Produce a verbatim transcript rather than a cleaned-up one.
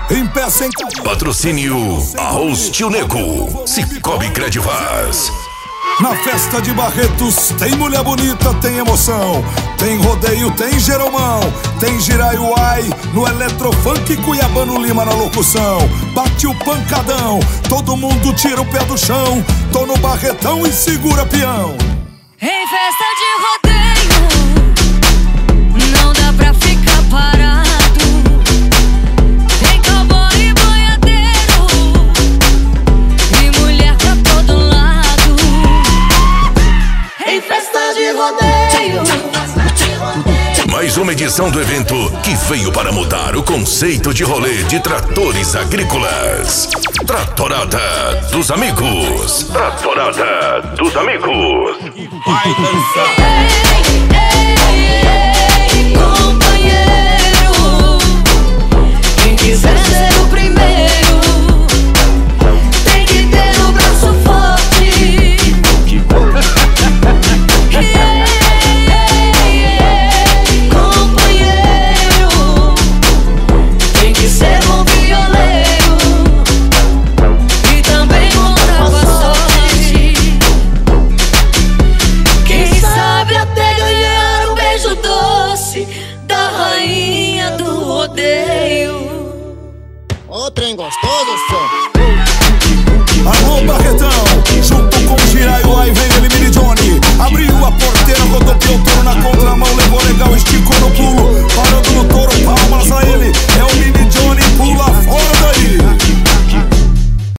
Em pé sem cair. Patrocínio Arroz Tio Nego, Cicobi Credivaz. Na festa de Barretos tem mulher bonita, tem emoção. Tem rodeio, tem Jeromão, tem Giraiuai, no Eletrofunk Cuiabano Lima na locução. Bate o pancadão, todo mundo tira o pé do chão. Tô no Barretão e segura peão. Em festa de rodeio não dá pra ficar parado. Tem cowboy e boiadeiro e mulher pra todo lado. Em festa de rodeio. Mais uma edição do evento que veio para mudar o conceito de rolê de tratores agrícolas. Tratorada dos Amigos. Tratorada dos Amigos. Vai dançar. Ei, ei, ei, companheiro, quem quiser ser o primeiro tem que ter o braço forte. Ô, trem gostoso,